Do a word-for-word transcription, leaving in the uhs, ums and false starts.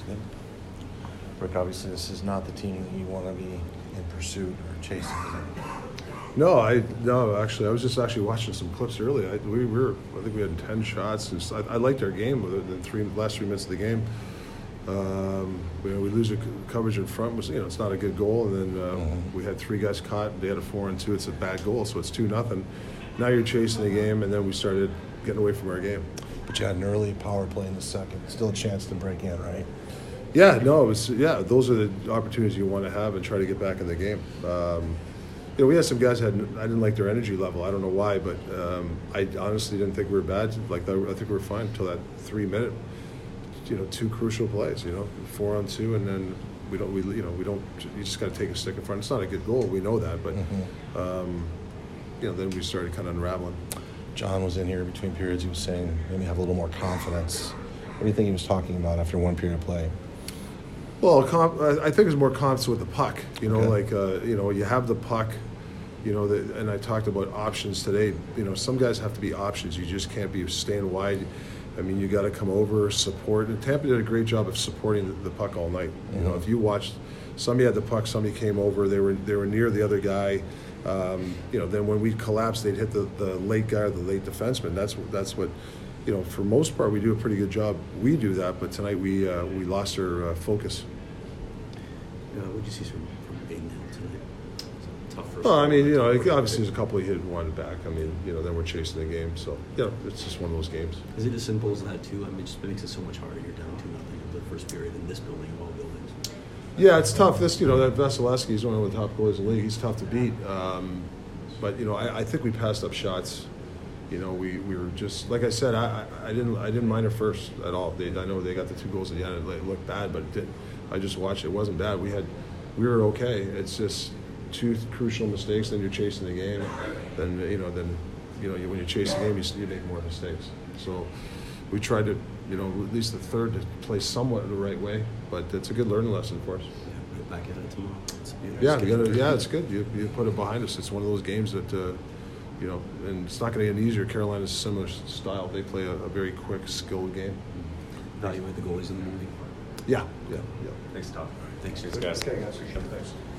Good. Rick, obviously this is not the team that you want to be in pursuit or chasing. No, I no. Actually, I was just actually watching some clips earlier. I, we were, I think we had ten shots. And I, I liked our game with the three last three minutes of the game. Um, you know, we lose a coverage in front was, you know, it's not a good goal, and then uh, mm-hmm. we had three guys caught. They had a four and two. It's a bad goal, so it's two nothing. Now you're chasing the game, and then we started getting away from our game. But you had an early power play in the second. Still a chance to break in, right? Yeah, no, it was. Yeah, those are the opportunities you want to have and try to get back in the game. Um, you know, we had some guys that had, I didn't like their energy level. I don't know why, but um, I honestly didn't think we were bad. Like I think we were fine until that three minute. You know, two crucial plays. You know, four on two, and then we don't. We you know we don't. You just got to take a stick in front. It's not a good goal. We know that, but mm-hmm. um, you know, then we started kind of unraveling. John was in here between periods. He was saying maybe have a little more confidence. What do you think he was talking about after one period of play? Well, comp, I think it's more confidence with the puck. You know, okay. like uh, you know, you have the puck. You know, the, and I talked about options today. You know, some guys have to be options. You just can't be staying wide. I mean, you got to come over, support. And Tampa did a great job of supporting the, the puck all night. Mm-hmm. You know, if you watched, somebody had the puck, somebody came over. They were they were near the other guy. Um, you know, then when we collapsed, they'd hit the, the late guy or the late defenseman. That's that's what. You know, for most part, we do a pretty good job. We do that, but tonight we uh, we lost our uh, focus. Uh, what did you see from, from Aiden Hill tonight? Tough first. Well, I mean, you know, obviously there's a couple he hit and wanted back. I mean, you know, then we're chasing the game. So, you know, it's just one of those games. Is it as simple as that, too? I mean, it just makes it so much harder. You're down two nothing in the first period in this building of all buildings. Yeah, it's tough. This, you know, that Vasilevsky is one of the top goalies in the league. He's tough to beat. Um, but, you know, I, I think we passed up shots. You know, we, we were just like I said. I, I, I didn't I didn't mind it first at all. They, I know they got the two goals at the end. It looked bad, but it didn't. I just watched it. It wasn't bad. We had we were okay. It's just two crucial mistakes. Then you're chasing the game. Then you know then you know when you chase the game, you, you make more mistakes. So we tried to you know at least the third to play somewhat the right way. But it's a good learning lesson for us. Yeah, right back at it tomorrow. It's yeah, gotta, yeah, it's good. You you put it behind us. It's one of those games that. Uh, You know, and it's not going to get easier. Carolina's a similar style. They play a, a very quick, skilled game. Evaluate the goalies in the movie. Yeah, yeah, yeah. Thanks, Tom. Thanks, Thanks, guys. Okay, guys. Thanks.